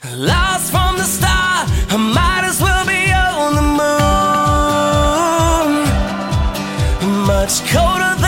Lost from the start, I might as well be on the moon. Much colder